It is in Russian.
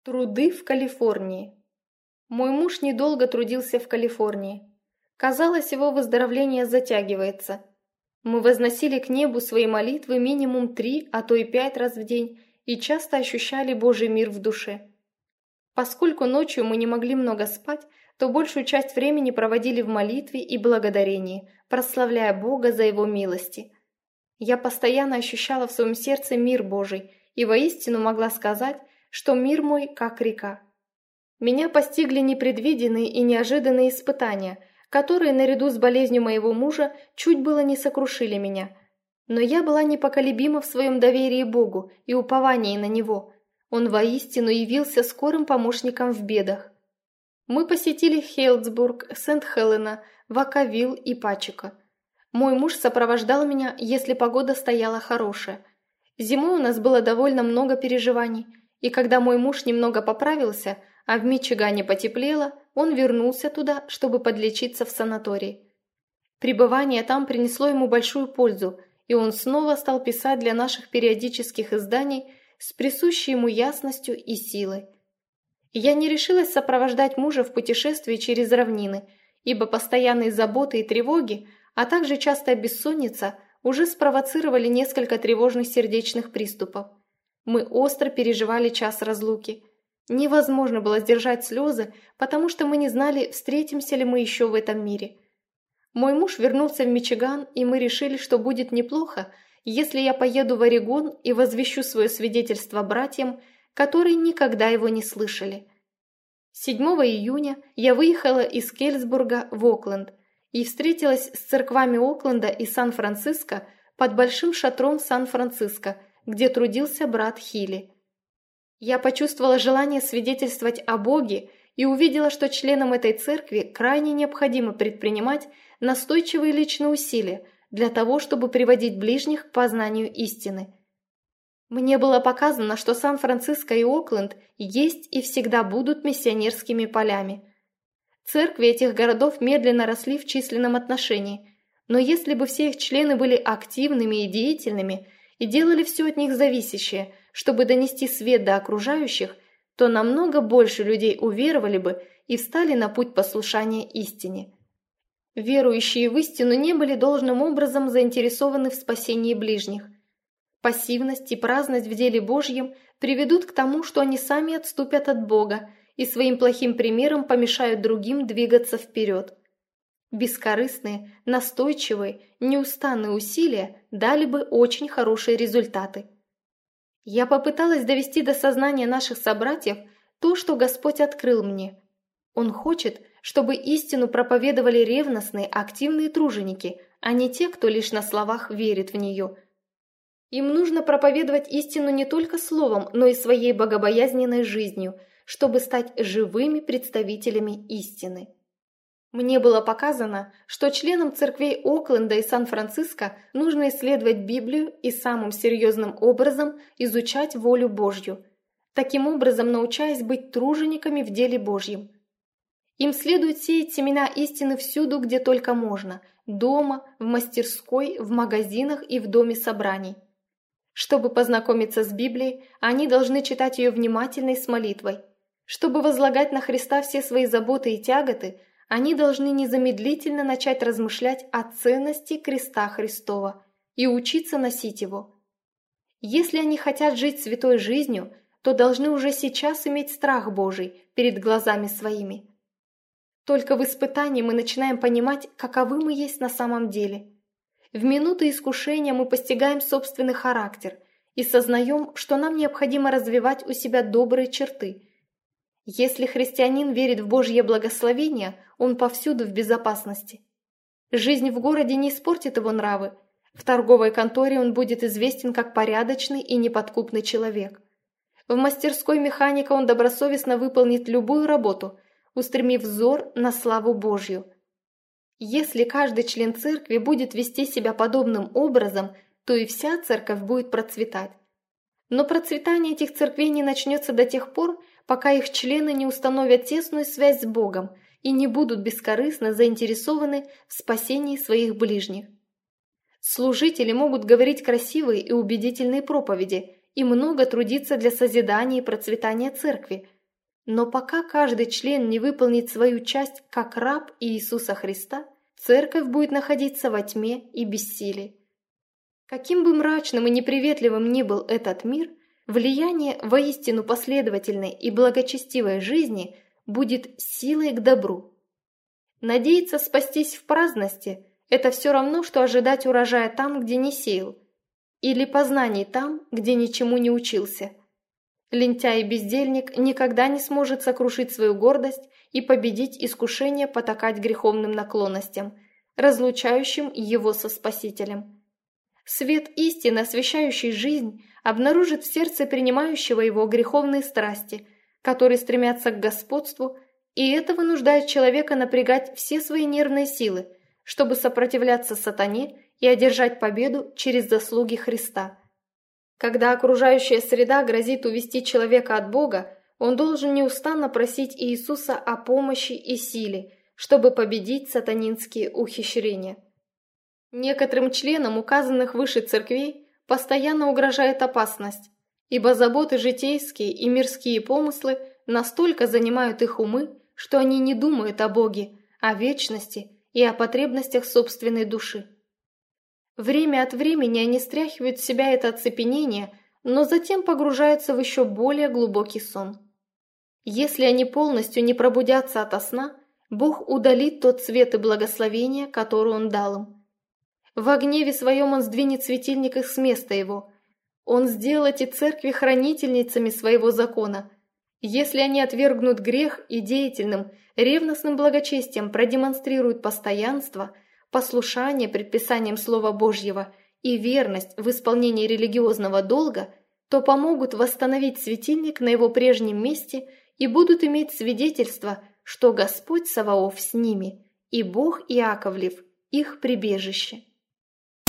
Труды в Калифорнии. Мой муж недолго трудился в Калифорнии. Казалось, его выздоровление затягивается. Мы возносили к небу свои молитвы минимум 3, а то и 5 раз в день и часто ощущали Божий мир в душе. Поскольку ночью мы не могли много спать, то большую часть времени проводили в молитве и благодарении, прославляя Бога за Его милости. Я постоянно ощущала в своем сердце мир Божий и воистину могла сказать, что мир мой как река. Меня постигли непредвиденные и неожиданные испытания, которые наряду с болезнью моего мужа чуть было не сокрушили меня. Но я была непоколебима в своем доверии Богу и уповании на Него. Он воистину явился скорым помощником в бедах. Мы посетили Хейлдсбург, Сент-Хелена, Вакавилл и Пачека. Мой муж сопровождал меня, если погода стояла хорошая. Зимой у нас было довольно много переживаний, и когда мой муж немного поправился, а в Мичигане потеплело, он вернулся туда, чтобы подлечиться в санатории. Пребывание там принесло ему большую пользу, и он снова стал писать для наших периодических изданий с присущей ему ясностью и силой. Я не решилась сопровождать мужа в путешествии через равнины, ибо постоянные заботы и тревоги, а также частая бессонница уже спровоцировали несколько тревожных сердечных приступов. Мы остро переживали час разлуки. Невозможно было сдержать слезы, потому что мы не знали, встретимся ли мы еще в этом мире. Мой муж вернулся в Мичиган, и мы решили, что будет неплохо, если я поеду в Орегон и возвещу свое свидетельство братьям, которые никогда его не слышали. 7 июня я выехала из Кельсбурга в Окленд и встретилась с церквами Окленда и Сан-Франциско под большим шатром Сан-Франциско, где трудился брат Хилли. Я почувствовала желание свидетельствовать о Боге и увидела, что членам этой церкви крайне необходимо предпринимать настойчивые личные усилия для того, чтобы приводить ближних к познанию истины. Мне было показано, что Сан-Франциско и Окленд есть и всегда будут миссионерскими полями. Церкви этих городов медленно росли в численном отношении, но если бы все их члены были активными и деятельными и делали все от них зависящее, чтобы донести свет до окружающих, то намного больше людей уверовали бы и встали на путь послушания истине. Верующие в истину не были должным образом заинтересованы в спасении ближних. Пассивность и праздность в деле Божьем приведут к тому, что они сами отступят от Бога и своим плохим примером помешают другим двигаться вперед. Бескорыстные, настойчивые, неустанные усилия дали бы очень хорошие результаты. Я попыталась довести до сознания наших собратьев то, что Господь открыл мне. Он хочет, чтобы истину проповедовали ревностные, активные труженики, а не те, кто лишь на словах верит в нее. Им нужно проповедовать истину не только словом, но и своей богобоязненной жизнью, чтобы стать живыми представителями истины. Мне было показано, что членам церквей Окленда и Сан-Франциско нужно исследовать Библию и самым серьезным образом изучать волю Божью, таким образом научаясь быть тружениками в деле Божьем. Им следует сеять семена истины всюду, где только можно – дома, в мастерской, в магазинах и в доме собраний. Чтобы познакомиться с Библией, они должны читать ее внимательно и с молитвой. Чтобы возлагать на Христа все свои заботы и тяготы, они должны незамедлительно начать размышлять о ценности креста Христова и учиться носить его. Если они хотят жить святой жизнью, то должны уже сейчас иметь страх Божий перед глазами своими. Только в испытании мы начинаем понимать, каковы мы есть на самом деле. В минуты искушения мы постигаем собственный характер и сознаем, что нам необходимо развивать у себя добрые черты. Если христианин верит в Божье благословение, он повсюду в безопасности. Жизнь в городе не испортит его нравы. В торговой конторе он будет известен как порядочный и неподкупный человек. В мастерской механика он добросовестно выполнит любую работу, устремив взор на славу Божью. Если каждый член церкви будет вести себя подобным образом, то и вся церковь будет процветать. Но процветание этих церквей не начнется до тех пор, пока их члены не установят тесную связь с Богом и не будут бескорыстно заинтересованы в спасении своих ближних. Служители могут говорить красивые и убедительные проповеди и много трудиться для созидания и процветания церкви. Но пока каждый член не выполнит свою часть как раб Иисуса Христа, церковь будет находиться во тьме и бессилии. Каким бы мрачным и неприветливым ни был этот мир, влияние воистину последовательной и благочестивой жизни будет силой к добру. Надеяться спастись в праздности – это все равно, что ожидать урожая там, где не сеял, или познаний там, где ничему не учился. Лентяй и бездельник никогда не сможет сокрушить свою гордость и победить искушение потакать греховным наклонностям, разлучающим его со Спасителем. Свет истины, освещающий жизнь, обнаружит в сердце принимающего его греховные страсти, которые стремятся к господству, и это вынуждает человека напрягать все свои нервные силы, чтобы сопротивляться сатане и одержать победу через заслуги Христа. Когда окружающая среда грозит увести человека от Бога, он должен неустанно просить Иисуса о помощи и силе, чтобы победить сатанинские ухищрения. Некоторым членам указанных выше церквей постоянно угрожает опасность, ибо заботы житейские и мирские помыслы настолько занимают их умы, что они не думают о Боге, о вечности и о потребностях собственной души. Время от времени они стряхивают с себя это оцепенение, но затем погружаются в еще более глубокий сон. Если они полностью не пробудятся ото сна, Бог удалит тот свет и благословение, которое Он дал им. В гневе своем Он сдвинет светильник их с места его. Он сделал эти церкви хранительницами своего закона. Если они отвергнут грех и деятельным, ревностным благочестием продемонстрируют постоянство, послушание предписаниям Слова Божьего и верность в исполнении религиозного долга, то помогут восстановить светильник на его прежнем месте и будут иметь свидетельство, что Господь Саваоф с ними, и Бог Иаковлев их прибежище.